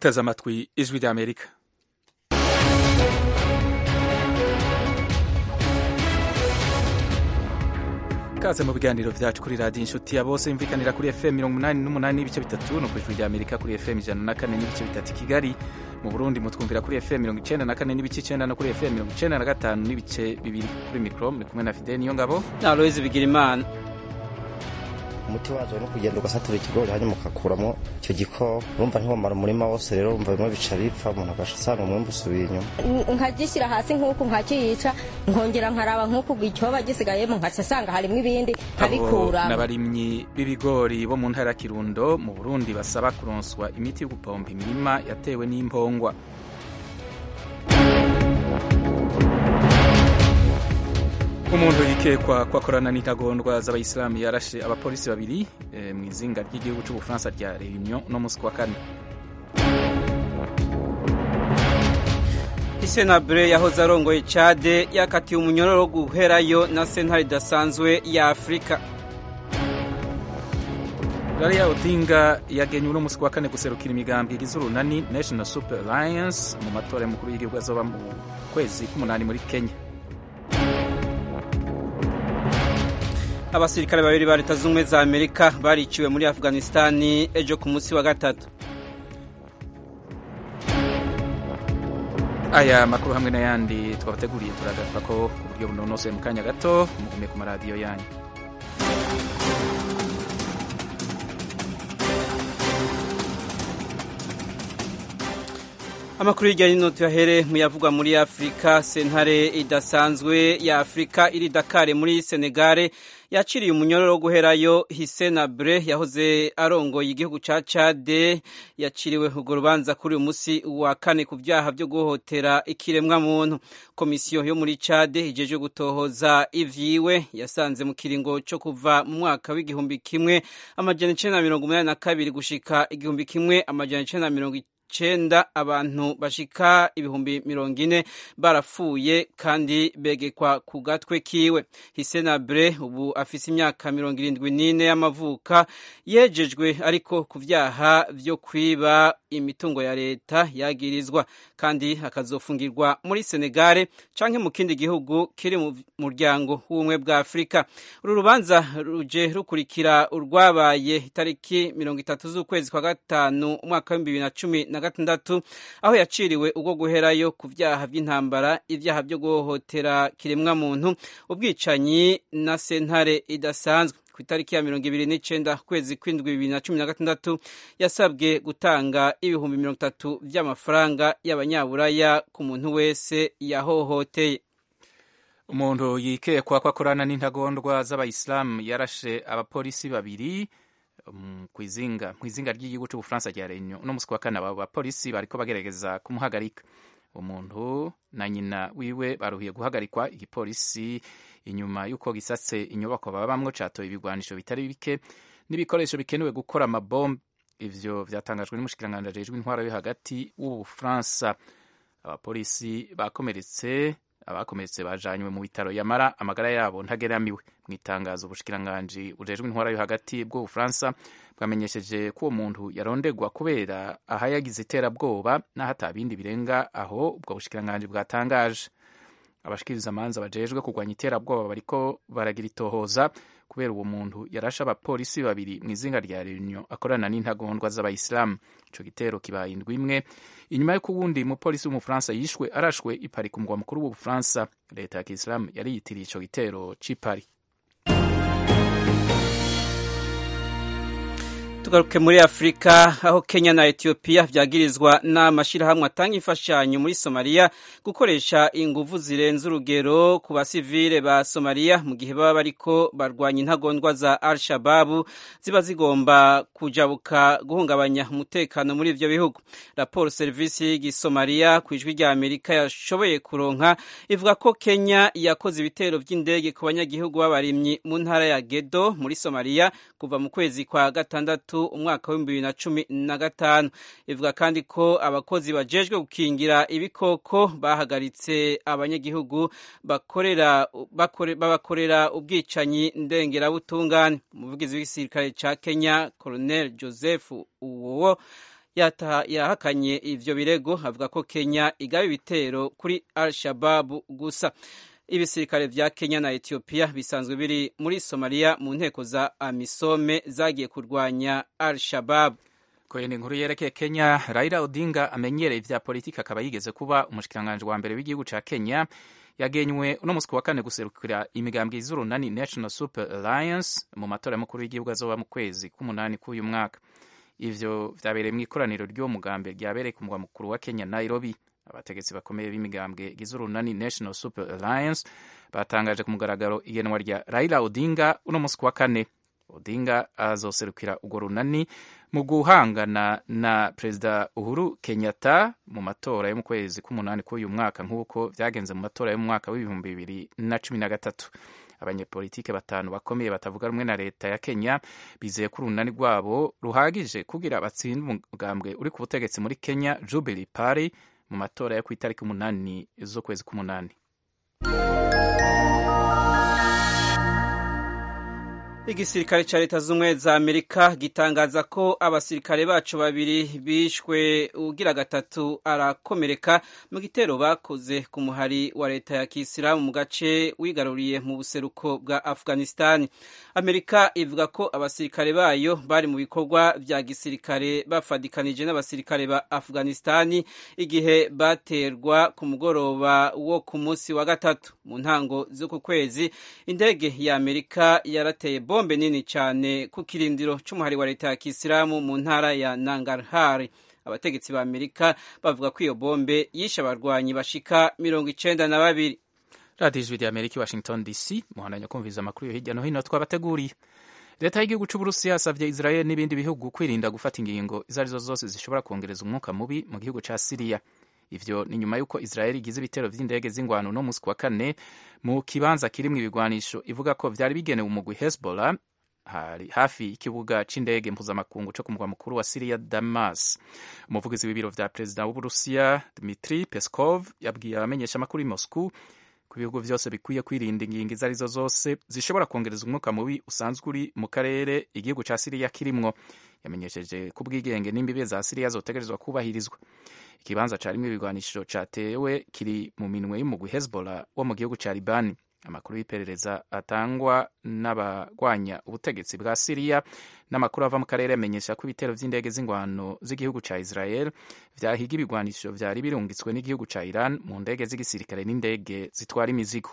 muteze amatwi ijwi ry'Amerika. Kaze mu biganiro vyacu kuri radio inshuti ya bose imvikanira kuri FM 88 n'ibice bitatu no kwijwi rya Amerika kuri FM 104 n'ibice bitatu Kigali. Mu Burundi mutwumvira kuri FM 94 n'ibice 9 no kuri FM 95 n'ibice bibiri. Kuri micro muri kumwe na Fidel Niyongabo na Aloise Bigirimana. Umuti wazo no kugenda ugasatura ikigori hanyuma ukakuramo icyo giko urumva ntiwamara umurima wose rero urumva bimwe bica bipfa umuntu agashasana umwembe usubiye inyuma nkagishyira hasi nk'uko nkakiyica nkongera nkaraba nk'uko icyoba gisigayemo nkasanga harimo ibindi nkabikura. N'abarimyi b'ibigori bo mu ntara ya Kirundo mu Burundi basaba kuronswa imiti yo gupompa imirima yatewe n'impongwa. Umuntu yikekwa kwakorana n'intagondwa z'abayisilamu yarashe abapolisi babiri mu izinga ry'igihugu cy'Ubufaransa rya Réunion no musi wa kane. Senabre yahoze arongoye Chad yakatiwe umunyororo guherayo na sentare idasanzwe ya Afrika. Raila Odinga yagenywe no musi wa kane guserukira imigambi y'urunani National Super Alliance mu matora y'umukuru w'igihugu azoba mu kwezi k'umunani muri Kenya. Abasirikare babiri ba Leta Zunze za Amerika bariciwe muri Afghanistan ejo ku munsi wa gatatu. Aya makuru hamwe n'ayandi twabateguriye turagaruka ko ku buryo bunonosoye mu kanya gato mugume ku maradiyo yanyu. Amakuru y'ijya y'ino tuyahere mu yavugwa muri Afrika. Sentare idasanzwe ya Afrika iri Dakar muri Senegal yaciriye umunyororo wo guherayo Senabre yahoze arongoye igihugu ca Chad. Yaciriwe urwo rubanza kuri uyu musi wa kane ku vyaha vyo guhohotera ikiremwa muntu. Komisiyo yo muri Chad ijeje gutohoza ivyiwe yasanze mu kiringo co kuva mu mwaka w'igihumbi kimwe amajana 1982 gushika igihumbi kimwe amajana 1990 abantu bashika ibihumbi 40 barapfuye kandi begekwa ku gatwe kiwe. Senabre ubu afise imyaka 74 y'amavuka yejejwe ariko ku vyaha vyo kwiba imitungo ya leta yagirizwa kandi akazofungirwa muri Senegal canke mu kindi gihugu kiri mu muryango w'ubumwe bwa Afrika. Uru rubanza ruje rukurikira urwabaye itariki 30 z'ukwezi kwa gatanu umwaka wa 2016 aho yaciriwe ubwo guherayo ku vyaha by'intambara, ivyaha byo guhohotera kiremwa muntu, ubwicanyi na sentare idasanzwe. Ku itariki ya 29 kwezi kw'indwi 2016 yasabwe gutanga ibihumbi 30 vy'amafaranga y'abanyaburaya ku muntu wese yahohoteye. Umuntu yikekwa kwakorana n'intagondwa z'abayisilamu yarashe abapolisi babiri kwizinga ry'igihugu cy'Ubufaransa rya Réunion no musi wa kane. Aba bapolisi bariko bagerageza kumuhagarika. Umuntu na nyina wiwe baruhiye guhagarikwa. Igipolisi inyuma yuko gisatse inyubako babamwo catoye ibigwanisho bitari bike n'ibikoresho bikenewe gukora amabombe. Ivyo vyatangajwe n'umushikiranganje ajejwe intwaro yo hagati w'Ubufaransa. Abapolisi abakomeretse bajanywe mu bitaro yamara amagara yabo ntageramiwe. Mu itangazo ubushikiranganje ujejwe intwaro yo hagati bw'Ubufaransa bwamenyesheje ko uwo muntu yarondegwa kubera ahayagize iterabwoba n'ahatabindi birenga aho ubwo bushikiranganje bwatangaje. Abashikiriza amanza bajejwe kurwanya iterabwoba bariko baragira itohoza kubera uwo muntu yarashe abapolisi babiri mu izinga rya Réunion akorana n'intagondwa z'abayisilamu. Ico gitero kibaye indwi imwe inyuma y'uko uwundi mupolisi w'Umufaransa yishwe arashwe i Paris ku mugwa mukuru w'Ubufaransa. Leta ya Kisilamu yari yitiriye ico gitero c'i Paris. Tugaruke muri Afrika aho Kenya na Ethiopia vyagirizwa n'amashirahamwe atanga imfashanyo muri Somalia gukoresha inguvu zirenze urugero ku basivile ba Somalia mu gihe baba bariko barwanya intagondwa za Al-Shabaab ziba zigomba kujabuka guhungabanya umutekano muri ivyo bihugu. Raporo service y'Isomalia kwijwi rya Amerika yashoboye kuronka ivuga ko Kenya yakoze ibitero vy'indege ku banyagihugu b'abarimyi mu ntara ya Gedo muri Somalia kuva mu kwezi kwa gatandatu umwaka wa 2015. Ivuga kandi ko abakozi bajejwe gukingira ibikoko bahagaritse abanyagihugu babakorera ubwicanyi ndengerabutungane. Umuvugizi w'igisirikare ca Kenya Colonel Joseph Uwowo yahakanye ivyo birego avuga ko Kenya igaba ibitero kuri Al-Shabaab gusa. Ibisirikare vya Kenya na Ethiopia bisanzwe biri muri Somalia mu nteko za AMISOM zagiye kurwanya Al-Shabaab. Kwenye inkuru yerekeye Kenya, Raila Odinga amenyereye ivya politiki akaba yigeze kuba umushikiranganje wa mbere w'igihugu ca Kenya, yagenywe uno musi wa kane guserukira imigambwe y'urunani National Super Alliance mu matora y'umukuru w'igihugu azoba mu kwezi k'umunani k'uyu mwaka. Ivyo vyabereye mu ikoraniro ry'uwo mugambi ryabereye ku mugwa mukuru wa Kenya, Nairobi. Abategetsi bakomeye b'imigambwe y'urunani National Super Alliance batangaje ku mugaragaro igenwa rya Raila Odinga uno musi wa kane. Odinga azoserukira urwo runani mu guhangana na Perezida Uhuru Kenyatta mu matora yo mu kwezi k'umunani k'uyu mwaka nk'uko vyagenze mu matora yo mu mwaka w'2013. Abanyepolitike batanu bakomeye batavuga rumwe na leta ya Kenya bizeye ko urunani rwabo ruhagije kugira batsinde umugambwe uri ku butegetsi muri Kenya, Jubilee Party, mu matora yo ku itariki 8 z'ukwezi k'umunani. Igisirikare ca leta z'umwe za Amerika gitangaza ko abasirikare bacu babiri bishwe, ugira gatatu arakomereka mu gitero bakoze ku muhari wa leta ya Kisilamu mu gace wigaruriye mu buseruko bwa Afghanistan. Amerika ivuga ko abasirikare bayo bari mu bikorwa vya gisirikare bafadikanije n'abasirikare ba Afghanistan igihe baterwa ku mugoroba wo ku munsi wa gatatu. Mu ntango z'uku kwezi indege ya Amerika yarateye bombe nini cyane ku kirindiro c'umuhari wa leta ya Kisilamu mu ntara ya Nangarhar. Abategetsi ba Amerika bavuga ko iyo bombe yishe abarwanyi bashika 92. Radio Ijwi rya Amerika, Washington DC. Muhandanya kumviza amakuru yo hirya no hino twabateguriye. Leta y'igihugu c'Uburusiya yasavye Israel n'ibindi bihugu kwirinda gufata ingingo izarizo zose zishobora kongereza umwuka mubi mu gihugu ca Syria. Ivyo ni nyuma yuko Israel igize ibitero vy'indege z'ingwano no musi wa kane mu kibanza kirimwo ibigwanisho ivuga ko vyari bigenewe umugwi Hezbollah hari hafi y'ikibuga c'indege mpuzamakungu co ku mugwa mukuru wa Syria, Damas. Umuvugizi w'ibiro vya perezida w'Uburusiya Dmitry Peskov yabwiye abamenyesha amakuru i Moscow ko ibihugu vyose bikwiye kwirinda ingingo izarizo zose zishobora kongereza umwuka mubi usanzwe uri mu karere igihugu ca Syria kirimwo. Yamenyesheje ko ubwigenge n'imbibe za Syria zotegerezwa kubahirizwa. Ikibanza carimwo ibigwanisho catewe kiri mu minwe y'umugwi Hezbollah wo mu gihugu ca Libani. Amakuru y'iperereza atangwa n'abagwanya ubutegetsi bwa Syria n'amakuru ava mu karere amenyesha ko ibitero vy'indege z'ingwano z'igihugu ca Israel vyahiga ibigwanisho vyari birungitswe n'igihugu ca Iran mu ndege z'igisirikare n'indege zitwara imizigo.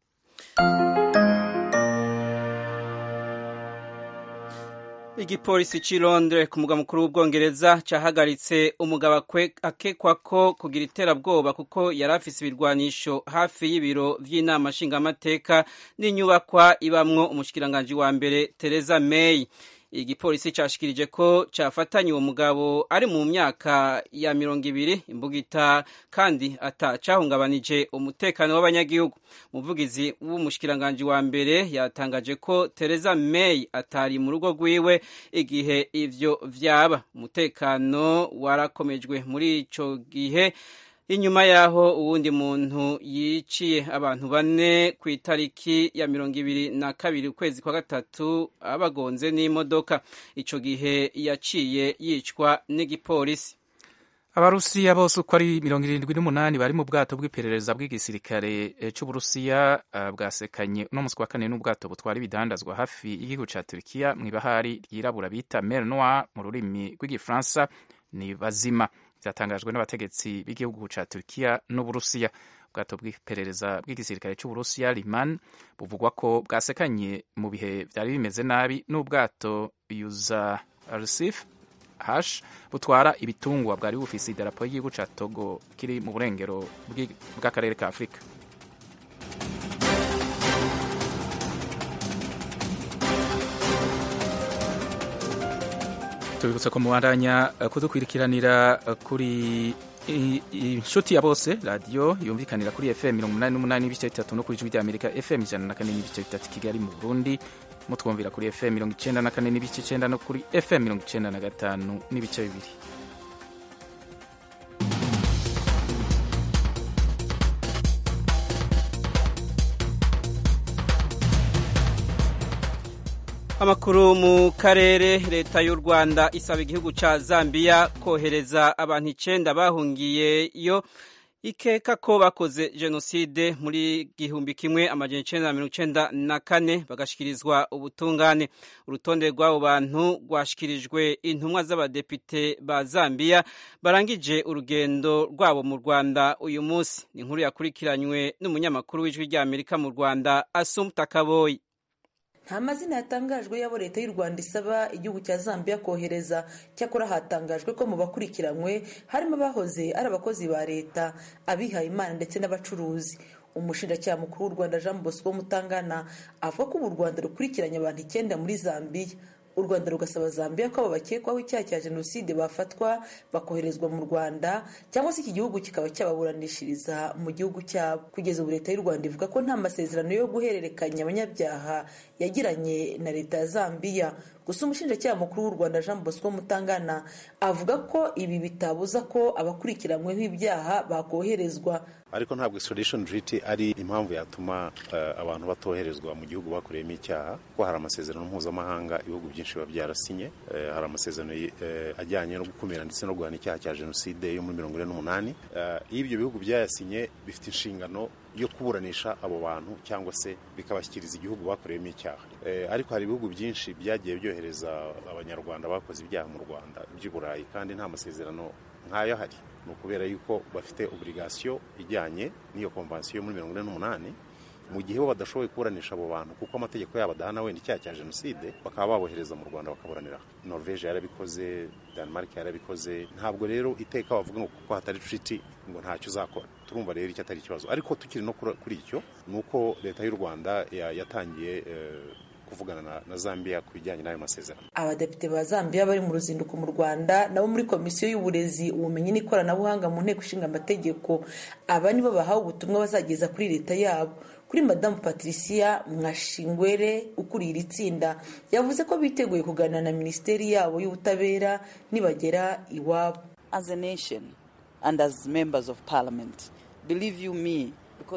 Igipolisi ci Londres ku mugwa mukuru w'Ubwongereza cahagaritse umugabo akekwa ko kugira iterabwoba kuko yari afise ibirwanisho hafi y'ibiro vy'inama nshingamateka n'inyubakwa ibamwo umushikiranganji wa mbere Theresa May. Igipolisi cashikirije ko cafatanye uwo mugabo ari mu myaka ya 20 imbugita kandi atacahungabanije umutekano w'abanyagihugu. Umuvugizi w'umushikiranganji wa mbere yatangaje ko Theresa May atari mu rugo rwiwe igihe ivyo vyaba. Umutekano warakomejwe muri ico gihe inyuma yaho uwundi muntu yiciye abantu 4 ku itariki ya 22 ukwezi kwa gatatu abagonze n'imodoka. Ico gihe yaciye yicwa n'igipolisi. Abarusiya bose uko ari 78 bari mu bwato bw'iperereza bw'igisirikare c'Uburusiya bwasekanye no musi wa kane n'ubwato butwara ibidandazwa hafi y'igihugu ca Turkiya mw'ibahari ryirabura bita Mer Noire mu rurimi rw'igifaransa ni bazima. Vyatangajwe n'abategetsi b'igihugu ca Turkiya n'Uburusiya. Ubwato bw'iperereza bw'igisirikare c'Uburusiya Liman buvugwa ko bwasekanye mu bihe vyari bimeze nabi n'ubwato Yuza Arsif Hash butwara ibitungwa bwari bufise idarapo y'igihugu ca Togo kiri mu burengero bw'akarere ka Afrika. Tubibutsa ko mubandanya kudukwirikiranira kuri inshuti ya bose radio yumvikanira kuri FM 88 n'ibice 3 no kuri Ijwi rya Amerika FM 104 n'ibice 3 Kigali mu Burundi, mutwumvira kuri FM 94 n'ibice 9 no kuri FM 95 n'ibice 2. Amakuru mu karere, leta y'u Rwanda isaba igihugu ca Zambia kohereza abantu 9 bahungiyeyo ikeka ko bakoze jenoside muri 1994 bagashikirizwa ubutungane. Urutonde rw'abo bantu rwashikirijwe intumwa z'abadepite ba Zambia barangije urugendo rwabo mu Rwanda uyu munsi. Ni inkuru yakurikiranywe n'umunyamakuru w'ijwi rya Amerika mu Rwanda Assumpta Kaboyi. Nta mazina yatangajwe y'abo leta y'u Rwanda isaba igihugu cya Zambia kohereza, cyakora hatangajwe ko mu bakurikiranywe harimo abahoze ari abakozi ba leta, abihaye Imana ndetse n'abacuruzi. Umushinjacyaha mukuru w'u Rwanda Jean Bosco Mutangana avuga ko u Rwanda rukurikiranye abantu 9 muri Zambia. U Rwanda rugasaba Zambia ko abo bakekwaho icyaha cya jenoside bafatwa bakoherezwa mu Rwanda cyangwa se iki gihugu kikaba cyababuranishiriza mu gihugu cyabo. Kugeza ubu leta y'u Rwanda ivuga ko nta masezerano yo guhererekanya abanyabyaha yagiranye na leta ya Zambia. Gusa umushinjacyaha mukuru w'u Rwanda Jean Bosco Mutangana avuga ko ibi bitabuza ko abakurikiranyweho ibyaha bakoherezwa. Ariko ntabwo extradition treaty ari impamvu yatuma abantu batoherezwa mu gihugu bakoreyemo icyaha, ko hari amasezerano mpuzamahanga ibihugu byinshi biba byarasinye. Hari amasezerano ajyanye no gukumira ndetse no guhana icyaha cya jenoside yo muri 1948. Ibyo bihugu byayasinye bifite inshingano yo kuburanisha abo bantu cyangwa se bikabashyikiriza igihugu bakoreyemo icyaha. Ariko hari ibihugu byinshi byagiye byohereza abanyarwanda bakoze ibyaha mu Rwanda by'Iburayi kandi nta masezerano nk'ayo ahari. Ni ukubera yuko bafite obligation ijyanye n'iyo konvansiyo muri 1948 mu gihe bo badashoboye kuburanisha abo bantu kuko amategeko yabo adahana wenda icyaha cya jenoside, bakaba babohereza mu Rwanda bakaburanira. Norvège yarabikoze, Denmark yarabikoze. Ntabwo rero iteka bavuga ngo kuko hatari treaty ngo ntacyo uzakora. Turumva rero icyo atari ikibazo. Ariko tukiri no kuri icyo nuko leta y'u Rwanda yatangiye kuvugana na Zambia ku bijyanye n'ayo masezerano. Abadepite ba Zambia bari mu ruzinduko mu Rwanda nabo muri komisiyo y'uburezi, ubumenyi n'ikoranabuhanga mu nteko ishinga amategeko, aba nibo bahawe ubutumwa bazageza kuri leta yabo. Kuri Madame Patricia Mwashingwere ukuriye iri tsinda yavuze ko biteguye kuganira na Minisiteri yabo y'ubutabera nibagera iwabo. As a nation and as members of parliament, believe you me,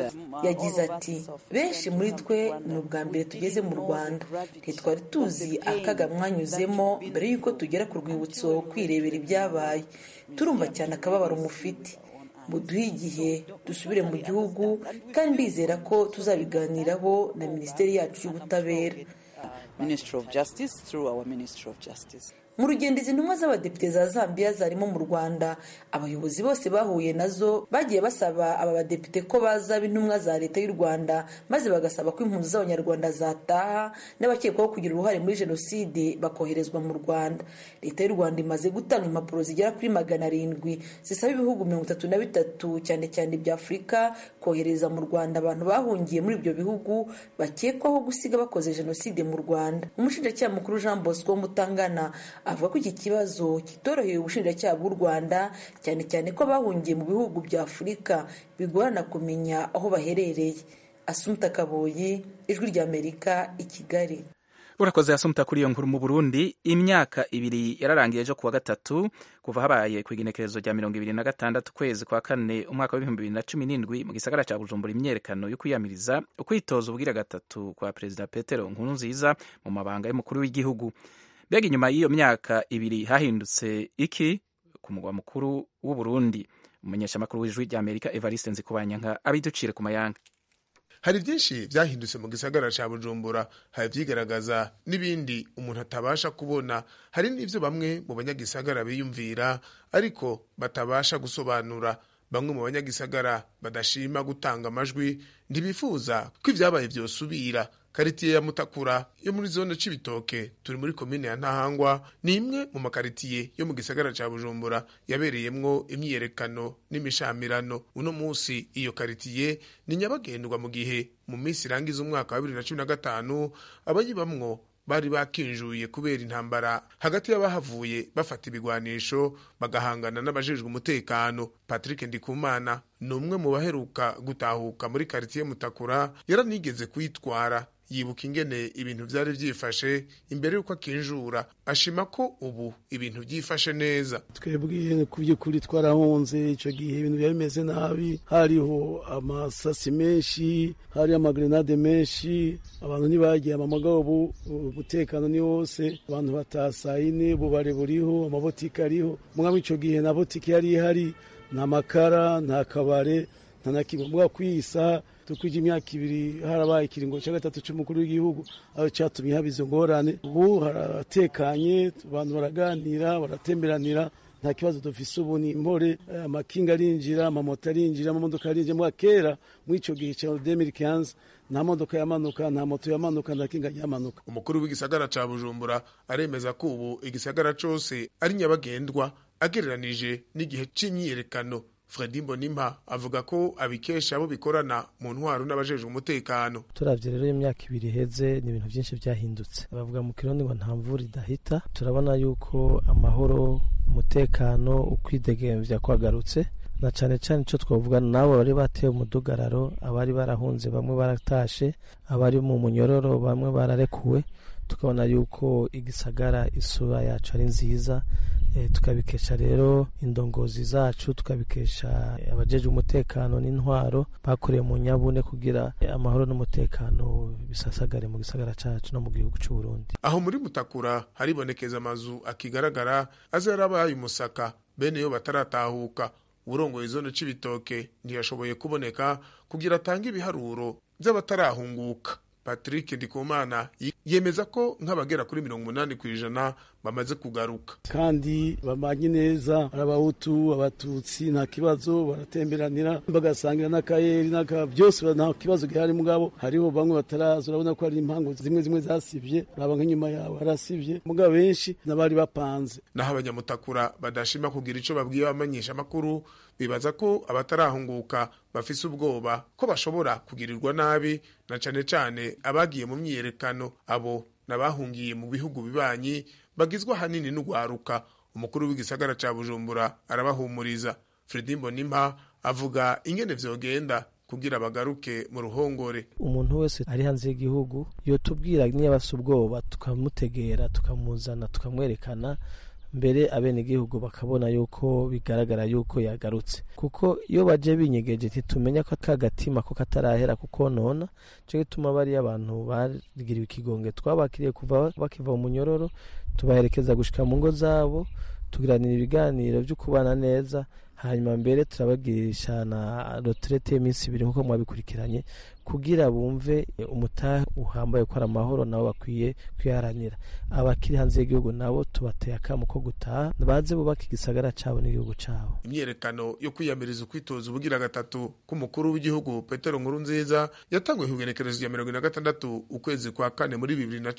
yagize ati benshi muri twe ni ubwa mbere tugeze mu Rwanda, ntitwari tuzi akaga mwanyuzemo mbere y'uko tugera ku rwibutso kwirebera ibyabaye. Turumva cyane akababaro mufite, muduhe igihe dusubire mu gihugu kandi ndizera ko tuzabiganiraho na Minisiteri yacu y'ubutabera. Ministry of Justice through our Ministry of Justice. Mu rugendo izi ntumwa z'abadepite za Zambia zarimo mu Rwanda, abayobozi bose bahuye nazo bagiye basaba aba badepite ko bazaba intumwa za leta y'u Rwanda, maze bagasaba ko impunzi z'abanyarwanda zataha n'abakekwaho kugira uruhare muri jenoside bakoherezwa mu Rwanda. Leta y'u Rwanda imaze gutanga impapuro zigera kuri 700 zisaba ibihugu 33 cyane cyane ibya Afurika kohereza mu Rwanda abantu bahungiye muri ibyo bihugu bakekwaho gusiga bakoze jenoside mu Rwanda. Umushinjacyaha mukuru Jean Bosco Mutangana avuga ko iki kibazo kitoroheye ubushinjacyaha bw'u Rwanda, cyane cyane ko bahungiye mu bihugu bya Afurika bigorana kumenya aho baherereye. Assumpta Kaboyi, Ijwi rya Amerika, i Kigali. Urakoze Assumpta kuri iyo nkuru. Mu Burundi imyaka 2 yararangiye ejo kuwa gatatu kuva habaye ku igenekerezo rya 26 kwezi kwa kane umwaka wa 2017 mu gisagara ca Bujumbura imyerekano yo kwiyamiriza ukwitoza ubwira gatatu kwa Perezida Petero Nkurunziza mu mabanga y'umukuru w'igihugu. Mbega inyuma y'iyo myaka 2 hahindutse iki ku mugwa mukuru w'u Burundi? Umumenyeshamakuru w'Ijwi rya Amerika Evariste Nzikubanyanka abiducire ku mayanga. Hari byinshi byahindutse mu gisagara ca Bujumbura, hari vyigaragaza n'ibindi umuntu atabasha kubona. Hari n'ivyo bamwe mu banyagisagara biyumvira ariko batabasha gusobanura. Bamwe mu banyagisagara badashima gutanga amajwi ntibifuza ko ivyabaye vyosubira. Karitiye ya Mutakura yo muri zone Cibitoke, turi muri komine ya Ntahangwa, ni imwe mu makaritiye yo mu gisagara ca Bujumbura yabereyemwo imyiyerekano n'imishamirano. Uno munsi iyo karitiye ni nyabagendwa mu gihe mu minsi irangiza umwaka wa 2015 abayibamwo bari bakinjuye kubera intambara hagati y'abahavuye bafata ibigwanisho bagahangana n'abajejwe umutekano. Patrick Ndikumana ni umwe mu baheruka gutahuka muri quartier Mutakura, yaranigeze kuyitwara. yibuka ingene ibintu vyari vyifashe imbere yuko akinjura, ashima ko ubu ibintu vyifashe neza. Twebwe kuvyukuri twarahunze ico gihe ibintu byari bimeze nabi, hariho amasasi menshi, hari amagrenade menshi, abantu ntibagiye amagabo, umutekano ni wose, abantu batasayine, bubare buriho, amabotike ariho. Mugabo ico gihe na botike yari ihari, nta makara, nta kabare, nta na kimwe. Mugabo kwisa tukwije imyaka 2 harabaye ikiringo cya gatatu cy'umukuru w'igihugu, aho cyatumye haba izo ngorane. Ubu haratekanye, abantu baraganira, baratemberanira, nta kibazo dufise ubu. Ni impore, amakinga arinjira, amamoto arinjira, amamodoka arinjira. Mwa kera mw'ico gihe cya 2015 nta modoka yamanuka, nta moto yamanuka, nta kinga yamanuka. Umukuru w'igisagara ca Bujumbura aremeza ko ubu igisagara cose ari nyabagendwa agereranije n'igihe c'imyiyerekano. Fredy Mbonimpa avuga ko abikesha abo bikorana mu ntwaro n'abajejwe umutekano. Turavye rero imyaka 2 iheze ni ibintu byinshi byahindutse. Bavuga mu Kirundi ngo nta mvura idahita. Turabona yuko amahoro, umutekano, ukwidegemvya kwagarutse, na cane cane ico twavugana nabo bari bateye umudugararo, abari barahunze bamwe baratashe, abari mu munyororo bamwe bararekuwe. Tukabona yuko igisagara isura yacu ari nziza, tukabikesha rero indongozi zacu, tukabikesha abajeje umutekano n'intwaro bakoreye mu nyabune kugira amahoro n'umutekano bisasagare mu gisagara cacu no mu gihugu cy'u Burundi. Aho muri Mutakura haribonekeza amazu akigaragara azarabaye umusaka, bene yo bataratahuka. Urongoye zone c'ibitoke ntiyashoboye kuboneka kugira atange ibiharuro by'abatarahunguka. Patrick Ndikumana yemeza ko nk'abagera kuri 80% bamaze kugaruka, kandi bamanye neza. Abahutu, abatutsi nta kibazo, baratemberanira bagasangira n'akayeri byose, nta kibazo gihari. Mugabo hariho bamwe bataraza, urabona ko hari impango zimwe zasivye, baba nk'inyuma yawe harasivye. Mugabo benshi nabari bapanze. Naho abanyamutakura badashima kugira ico babwiye abamenyesha makuru, bibaza ko abatarahunguka bafise ubwoba ko bashobora kugirirwa nabi, na cane cane abagiye mu myiyerekano. Abo nabahungiye mu bihugu bibanyi bagizwe hanini n'ugwaruka. Umukuru w'igisagara ca Bujumbura arabahumuriza. Fredy Mbonimpa avuga ingene vyogenda kugira bagaruke mu ruhongore. Umuntu wese ari hanze y'igihugu yotubwira niba bafise ubwoba, tukamutegera, tukamuzana, tukamwerekana, mbere abene igihugu bakabona yuko bigaragara yuko yagarutse. Kuko iyo baje binyegeje ntitumenya ko akagatima ko katarahera kuko nona, cyo gituma bari abantu bagiriwe ikigonge twabakiriye kuva bakiva mu munyororo, tubaherekeza gushika mu ngo zabo, tugiranira ibiganiro byo kubana neza, hanyuma mbere turabagirisha na retraite y'iminsi 2 nkuko mwabikurikiranye, kugira bumve umutahe uhambaye ko ari amahoro nabo bakwiye kwiharanira. Abakiri hanze y'igihugu nabo tubateye akamo ko gutaha, baze bubaka igisagara cabo n'igihugu cabo. Imyerekano yo kwiyamiriza ukwitoza ubugira gatatu k'umukuru w'igihugu Petero Nkurunziza yatangwe kugenekerezo ya 26 ukwezi kwa 4 muri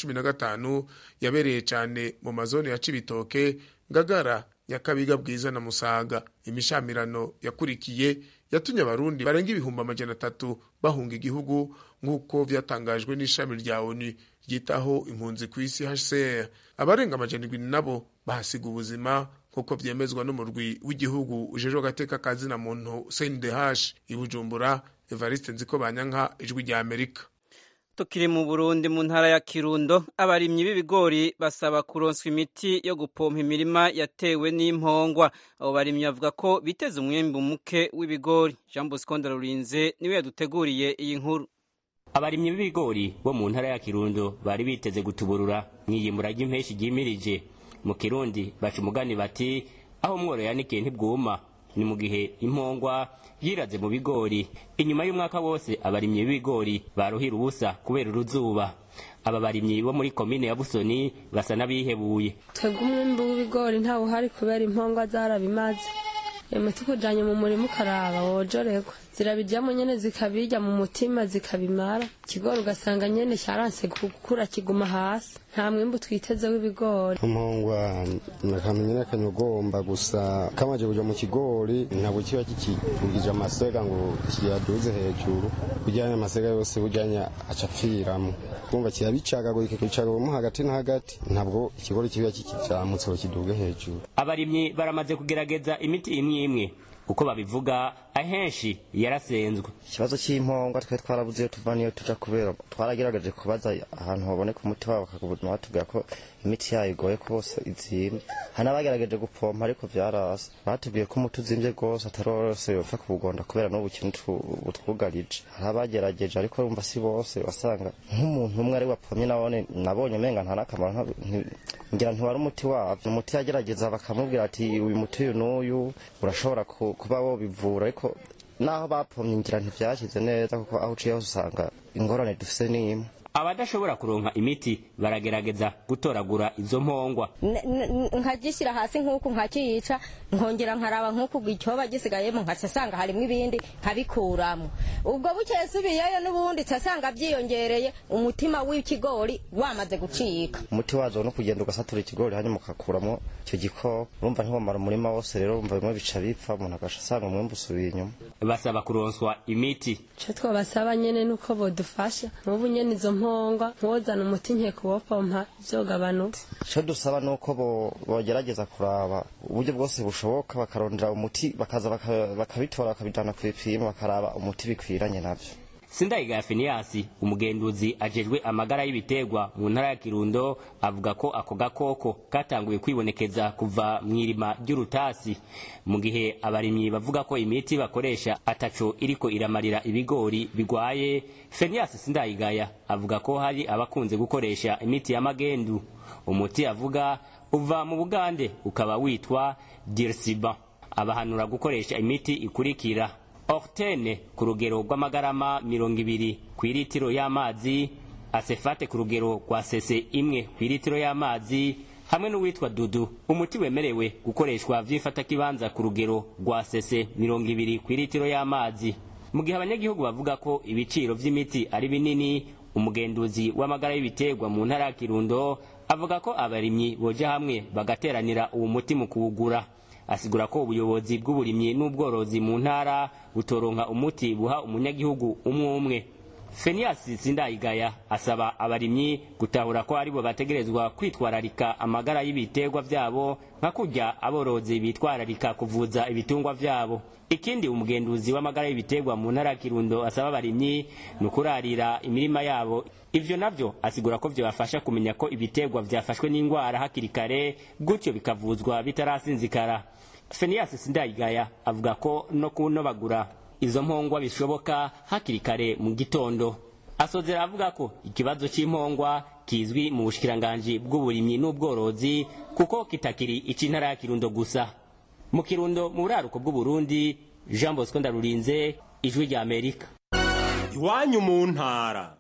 2015, yabereye cyane mu mazone ya Cibitoke, Ngagara, Nyakabiga, Bwiza na Musaga. Imishamirano yakurikiye yatumye abarundi barenga 300,000 bahunga igihugu, nk'uko vyatangajwe n'ishami rya ONU ryitaho impunzi ku isi HCR. Abarenga 700 nabo bahasiga ubuzima, nk'uko vyemezwa n'umurwi w'igihugu ujejwe agateka kazi na muntu CNDH. I Bujumbura, Evariste Nzikobanyanka, Ijwi rya Amerika. Tukiri mu Burundi mu ntara ya Kirundo, abarimyi b'ibigori basaba kuronswa imiti yo gupompa imirima yatewe n'impongwa. Abo barimyi bavuga ko biteze umwimbu muke w'ibigori. Jean Bosco Ndarurinze niwe yaduteguriye iyi nkuru. Abarimyi b'ibigori bo mu ntara ya Kirundo bari biteze gutuburura mw'iyimbura ry'impeshi ryimirije. Mu Kirundi baca umugani bati aho mworo yanikiye ntibwuma, ni mu gihe impongwa yiraze mu bigori. Inyuma y'umwaka wose abarimyi b'ibigori baruhira ubusa kubera uruzuba. Aba barimyi bo muri komine ya Busoni basa nabihebuye. Twebwe umwimbu w'ibigori ntawo hari kubera impongwa zarabimaze. Tukujanye mu murima ukaraba wojoregwa, zirabijyamo nyene zikabijya mu mutima zikabimara, ikigori ugasanga nyene cyaranse gukura kiguma hasi. Nta mwimbu twiteze w'ibigori. Impongwa nakamenye nakanyogomba gusa kamaje kuja mu kigori ntabwo kiba kikigije amasega ngo kiyaduze hejuru, kujyanye amasega yose bujyanye acapfiramo. Kumva kirabicagagurike kwicagamo hagati na hagati, ntabwo ikigori kiba kikijamutse kiduge hejuru. Abarimyi baramaze kugerageza imiti imwe uko babivuga ahenshi yarasenzwe. Ikibazo cy'impongwa twe twarabuze tuva niyo tuja kubera twaragerageje kubaza ahantu haboneka umuti wabo bakagubuzima batubwira ko imiti yayo igoye kose izimye. Hana bagerageje gupompa ariko vyarasa. Batubwiye ko umuti uzimye gose atarose yopfa kubugonda kubera no bukintu butwugarije. Harabagerageje ariko urumva si bose wasanga nk'umuntu umwe ari wapomye nabonye menga nta nakamara ngira ntiwari umuti wavyo. Umuti yagerageza bakamubwira ati uyu muti uyu n'uyu urashobora kuba wo bivura ariko naho bapomye ngira ntivyashize neza kuko aho uciye usanga ingorane dufise n'imwe. Abadashobora kuronka imiti baragerageza gutoragura izo mpongwa nkagishira hasi nk'uko nkakiyica nkongera nkaraba nk'uko icyoba gisigayemo nkasanga harimo ibindi nkabikuramo. Ubwo bukeye subiyeyo n'ubundi casanga byiyongereye umutima w'ikigori wamaze gucika. Umuti wazo no kugenda ugasatura ikigori hanyuma ukakuramo icyo giko urumva ntiwamara umurima wose rero urumva bimwe bica bipfa umuntu agasanga umwembe usubiye inyuma. Basaba kuronswa imiti. Cyo twabasaba nyene nuko bodufasha n'ubu nyene izo mpongwa mwozana umuti nke kuwopompa vyogabanuka. Cyo dusaba nuko bogerageza kuraba uburyo bwose bushoboka bakarondera umuti bakaza bakabitora bakabijana ku bipimo bakaraba umuti bikwiranye navyo. Sindayigaya Feniasi umugenduzi ajejwe amagara y'ibiterwa mu ntara ya Kirundo avuga ko ako gakoko katanguye kwibonekeza kuva mwirima ry'urutasi mu gihe abarimyi bavuga ko imiti bakoresha ataco iriko iramarira ibigori bigwaye. Feniasi Sindayigaya avuga ko hari abakunze gukoresha imiti ya magendu. Umuti avuga uva mu Bugande ukaba witwa Dirsiba. Abahanura gukoresha imiti ikurikira: Octane ku rugero rw'amagarama 200 ku litiro y'amazi, Acefate ku rugero rwa cc 1 ku litiro y'amazi, hamwe n'uwitwa Dudu umuti wemerewe gukoreshwa vyifata kibanza ku rugero rwa cc 200 ku litiro y'amazi. Mu gihe abanyagihugu bavuga ko ibiciro vy'imiti ari binini, umugenduzi w'amagara y'ibiterwa mu ntara ya Kirundo avuga ko abarimyi boje hamwe bagateranira uwo muti mu kuwugura. Asigura ko ubuyobozi bw'uburimyi n'ubworozi mu ntara butoronka umuti buha umunyagihugu umwe. Feniasi Sindayigaya asaba abarimyi gutahura ko aribo bategerezwa kwitwararika amagara y'ibiterwa vyabo nka kurya aborozi bitwararika kuvuza ibitungwa vyabo. Ikindi umugenduzi w'amagara y'ibiterwa mu ntara ya Kirundo asaba abarimyi nukurarira imirima yabo. Ivyo navyo asigura ko vyabafasha kumenya ko ibiterwa vyafashwe n'ingwara hakiri kare gutyo bikavuzwa bitarasinzikara. Feniasi Sindayigaya avuga ko no kunobagura izo mpongwa bishoboka hakiri kare mu gitondo. Asozera avuga ko ikibazo cy'impongwa kizwi mu bushikiranganje bw'uburimyi n'ubworozi kuko kitakiri icintara ya Kirundo gusa. Mu Kirundo mu buraruko bw'u Burundi, Jean Bosco Ndarurinze, Ijwi rya Amerika. Iwanyu mu ntara.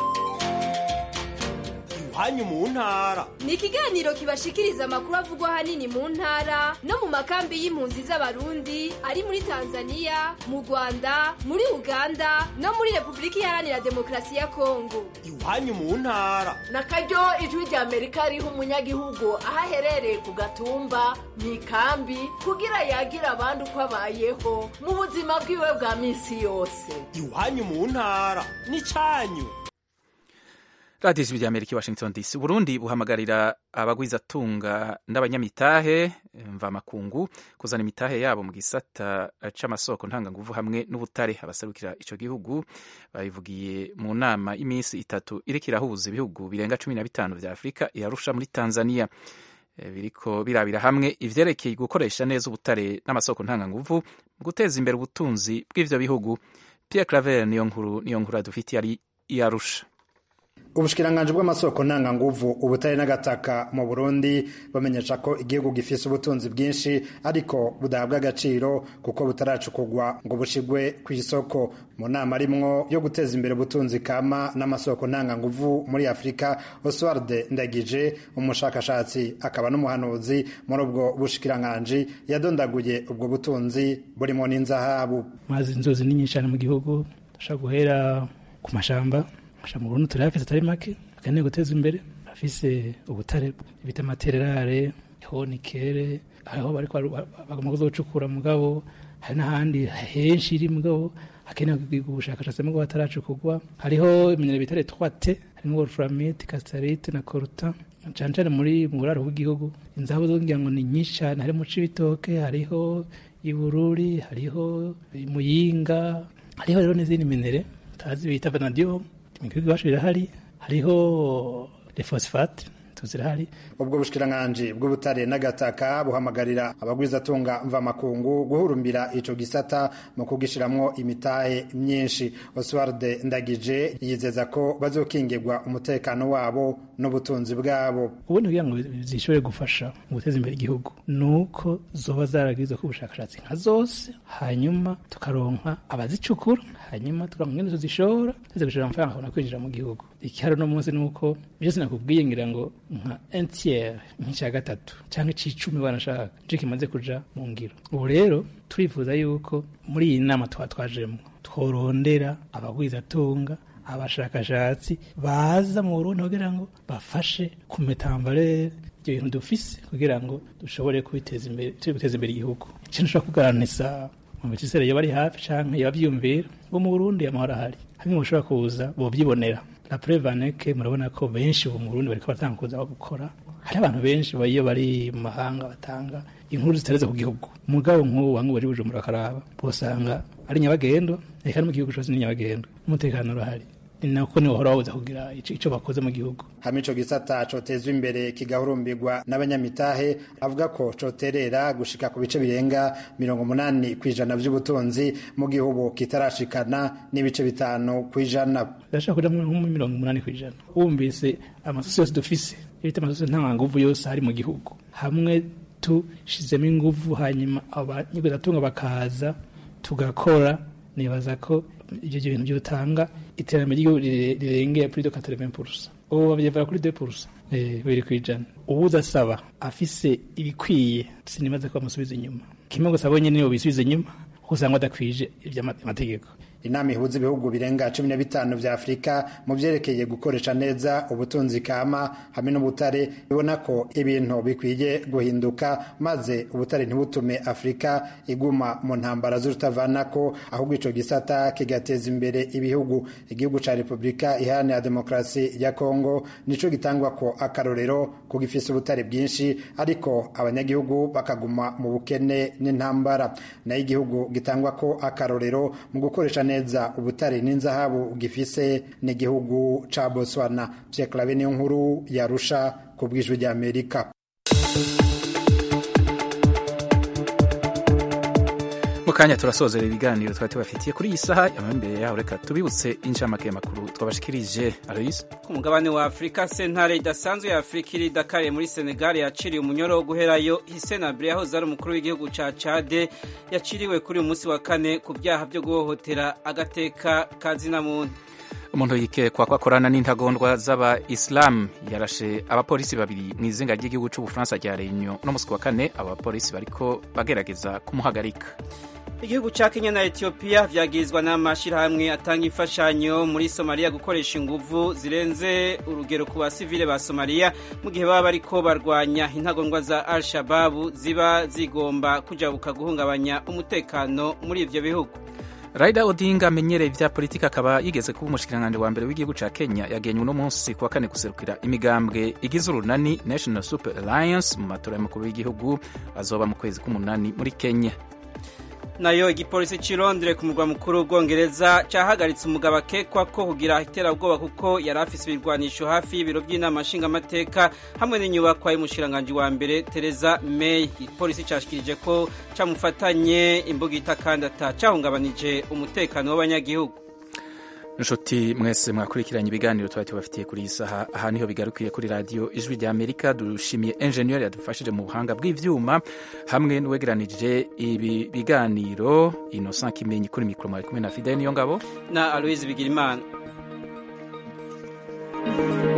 Iwanyu mu ntara ni ikiganiro kibashikiriza amakuru avugwa hanini mu ntara no mu makambi y'impunzi z'abarundi ari muri Tanzania, mu Rwanda, muri Uganda no muri Republika Iharanira Demokarasi ya Kongo. Iwanyu mu ntara nakaryo Ijwi rya Amerika riha umunyagihugu ahaherereye ku gatumba mu ikambi kugira yagira abandi uko abayeho mu buzima bwiwe bwa minsi yose. Iwanyu mu ntara ni canyu. Radio Ijwi rya Amerika Washington DC. Burundi buhamagarira abagwizatunga n'abanyamitahe mvamakungu kuzana imitahe yabo mu gisata c'amasoko ntanganguvu hamwe n'ubutare. Abaserukira ico gihugu bayivugiye mu nama y'imisi 3 iriko irahuza ibihugu birenga 15 vya Afrika yarusha muri Tanzania. Biriko birabira hamwe ivyerekeye gukoresha neza ubutare n'amasoko ntanganguvu mu guteza imbere ubutunzi bw'ivyo bihugu. Pierre Claver niyo nkuru adufitiye ari yarusha. Ubushikiranganje bw'amasoko ntanganguvu ubutare n'agataka mu Burundi bamenyesha ko igihugu gifise ubutunzi bwinshi ariko budahabwa agaciro kuko butaracukugwa ngo bushigwe ku isoko. Mu nama rimwo yo guteza imbere ubutunzi kama n'amasoko ntanganguvu muri Afrika, Oswald Ndagije umushakashatsi akaba n'umuhanuzi muri ubwo bushikiranganje yadondaguye ubwo butunzi burimo n'inzahabu. Mazi inzozi ni nyinshi mu gihugu dushaka guhera ku mashamba mu Burundi turafise atari make kandi guteza imbere afise ubutare bita materiale honikere aho bariko bagomba kuzocukura mugabo hari n'ahandi henshi iri mugabo hakenewe ubushakashatsi mu bataracukugwa. Hariho iminerale bitare 3T harimo wolframite, casterite na coltan cancane muri muraro w'igihugu. Inzahabu zo ngira ngo ni nyinshi cyane, hari mu Cibitoke, hariho Ibururi, hariho Muyinga, hariho rero n'izindi minere tazi bita vanadium, mu gihugu iwacu birahari, hariho le phosphate tuzirahari. Ubwo bushikiranganje bw'ubutare n'agataka buhamagarira abagwizatunga mvamakungu guhurumbira ico gisata mu kugishiramwo imitahe myinshi. Oswald Ndagije yizeza ko bazokingirwa umutekano wabo n'ubutunzi bwabo. Ubundi kugira ngo zishobore gufasha mu guteza imbere igihugu nuko zoba zaragizwe ku bushakashatsi nka zose, hanyuma tukaronka abazicukura, hanyuma tukamenya ngo zishora zishora amafaranga akabona kwinjira mu gihugu. Ikiharo no munsi nuko byose nakubwiye ngira ngo nka entiere nk'icya gatatu cyangwa icumi banashaka nje kimaze kuja mu ngiro. Ubu rero turifuza yuko muri iyi nama twajemo tworondera abagwizatunga abashakashatsi baza mu Burundi kugira ngo bafashe kumetambare ibyo bintu dufise kugira ngo dushobore kubiteza imbere, guteza imbere igihugu. Ikintu ushobora kugaranisa mu bicisere yo bari hafi canke yabavyumvira bo mu Burundi amahoro ahari, hamwe mushobora kuza bobyibonera. La prevaneke murabona ko benshi mu Burundi bariko batanga kuza gukora, hari abantu benshi bayo bari mu mahanga batanga inkuru zitareze ku gihugu. Umugabo nk'uwo wangu bari buje murakaraba bosanga ari nyabagendwa, reka no mu gihugu cyose ni nyabagendwa, umutekano urahari. Nako ni uhora wawuza kugira ico bakoze mu gihugu. Hamico gisata cotezwe imbere kigahurumbirwa n'abanyamitahe avuga ko coterera gushika ku bice birenga 80% vy'ubutunzi mu gihugu kitarashikana n'ibice 5%. Ndashaka kuja mu 80%. Umbise amasosi yose dufise, ibite amasosi nta nguvu yose hari mu gihugu. Hamwe tushizemo inguvu hanyuma abanyigizatunga bakaza tugakora, nibaza ko ibyo bintu byotanga iterambere ry'igihugu rirengeye kuri 80%. Ubu babyevara kuri 2%. Biri kwijana. Ubu udasaba afise ibikwiye sinimaze ko bamusubiza inyuma. Kimwe gusa abonye niyo bisubiza inyuma usanga badakwije iby'amategeko. Inama ihuza ibihugu birenga 15 vya Afrika mu byerekeye gukoresha neza ubutunzi kama hamwe n'ubutare bibona ko ibintu bikwiye guhinduka maze ubutare ntibutume Afrika iguma mu ntambara z'urutavanako, ahubwo ico gisata kigateza imbere ibihugu. Igihugu ca Republika Iharanira Demokarasi ya Kongo nico gitangwa ko akarorero ko gifise ubutare bwinshi ariko abanyagihugu bakaguma mu bukene n'intambara. Na igihugu gitangwa ko akarorero mu gukoresha neza ubutare n'inzahabu gifise n'igihugu ca Botswana. Pierre Claver niyo nkuru yarusha ku bw'ijwi rya Amerika. Mukanya turasozera ibiganiro twari tubafitiye kuri iyi saha imbere yaho, reka tubibutse inshamake y'amakuru twabashikirije. Alois, ku mugabane wa Afrika, sentare idasanzwe ya Afrika iri Dakar muri Senegal yaciriye umunyoro wo guherayo Hissène Habré yahoze ari umukuru w'igihugu ca Chad, yaciriwe kuri uyu munsi wa kane ku byaha byo guhohotera agateka kazina muntu. Umuntu yikekwa ko akorana n'intagondwa z'aba Islam yarashe abapolisi babiri mu izinga ry'igihugu c'Ubufaransa rya Réunion no musi wa kane. Abapolisi bariko bagerageza kumuhagarika. Igihugu ca Kenya na Ethiopia vyagirizwa n'amashirahamwe atanga imfashanyo muri Somalia gukoresha inguvu zirenze urugero ku basivile ba Somalia mu gihe baba bariko barwanya intagondwa za Al-Shabaab ziba zigomba kujabuka guhungabanya umutekano muri ivyo bihugu. Raila Odinga amenyereye vya politika akaba yigeze kuba umushikiranganje wa mbere w'igihugu ca Kenya yagenywe no munsi kwa kane guserukira imigambwe igize urunani National Super Alliance mu matora y'umukuru w'igihugu azoba mu kwezi k'umunani muri Kenya. Nayo igipolisi ci Londres ku murwa mukuru w'Ubwongereza cyahagaritse umugabo akekwa ko kugira iterabwoba kuko yari afise ibirwanisho hafi y'ibiro by'inama nshingamateka hamwe n'inyubakwa y'umushiranganje wa mbere Theresa May. Igipolisi cyashikirije ko camufatanye imbugita kandi atacahungabanije umutekano w'abanyagihugu. Nshuti mwese mwakurikiranye ibiganiro twari tubafitiye kuri iyi saha, aha niho bigarukiye kuri radio Ijwi rya Amerika. Dushimiye engineer yadufashije mu buhanga bw'ivyuma hamwe n'uwegeranije ibi biganiro Innocent Kimenyi kuri mikro mwari kumwe na Fidel Niyongabo na Aloise Bigirimana.